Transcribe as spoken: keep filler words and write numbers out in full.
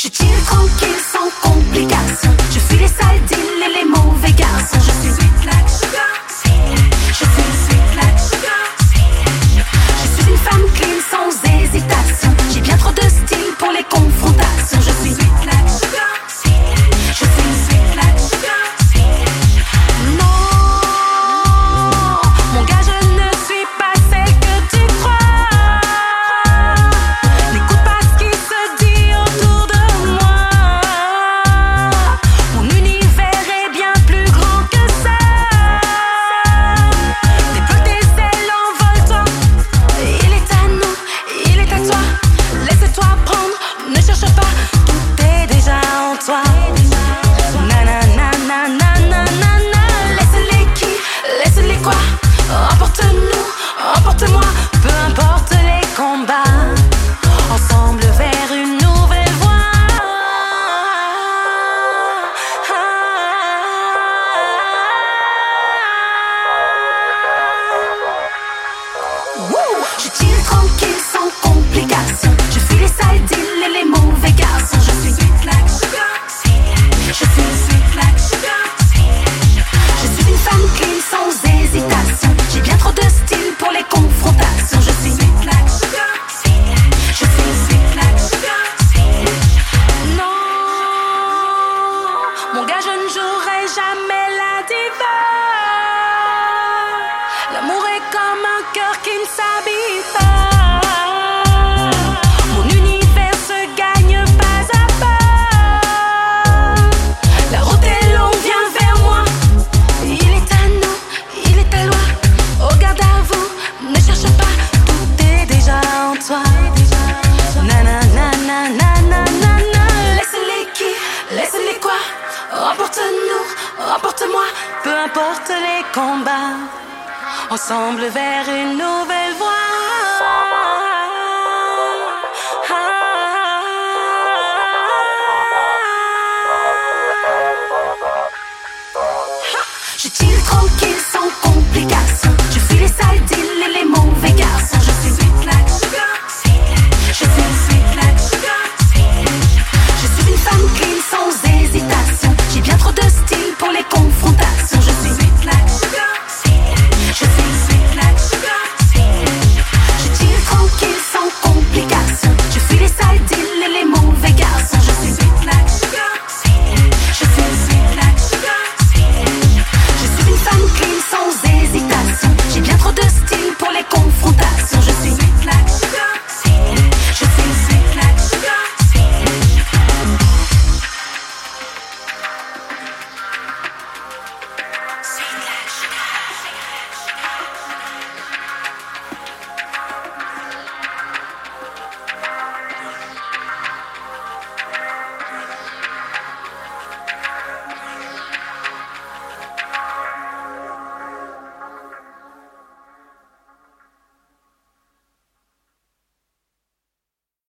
chill tranquille sans complications. Je fuis les sales deals et les mauvais garçons. Je suis sweet like sugar. Je suis sweet like sugar. Je suis une femme clean sans hésitation. J'ai bien trop de style pour les confrontations. Je suis sweet like sugar. Je suis sweet like sugar. Non, mon gars, je ne suis pas celle que tu crois. N'écoute pas ce qui se dit autour de moi. Mon univers est bien plus grand que ça. Déploie tes ailes, envole-toi. Il est à nous, il est à toi. Laisse-toi prendre, ne cherche pas. Tout est déjà en toi. Laisse-les qui, laisse-les quoi. Emporte-nous, emporte-moi. Peu importe les combats. Ensemble vers une nouvelle voie. Wouh! Je chill tranquille sans complications. Je fuis les sales deals et les mauvais garçons. Je suis sweet like sugar. Je suis sweet like sugar. Je suis une femme clean sans hésitation. J'ai bien trop de style pour les confrontations. Je suis sweet like sugar. Je suis sweet like sugar. Non, mon gars, je ne jouerai jamais la diva. L'amour est comme un cœur qui ne s'habille pas. Mon univers se gagne pas à pas. La route est longue, viens vers moi. Il est à nous, il est à loi. Oh, garde à vous, ne cherche pas. Tout est déjà en toi. Nanananananana. Laisse-les qui, laisse-les quoi. Emporte-nous, emporte-moi. Peu importe les combats. Ensemble vers une nouvelle voie.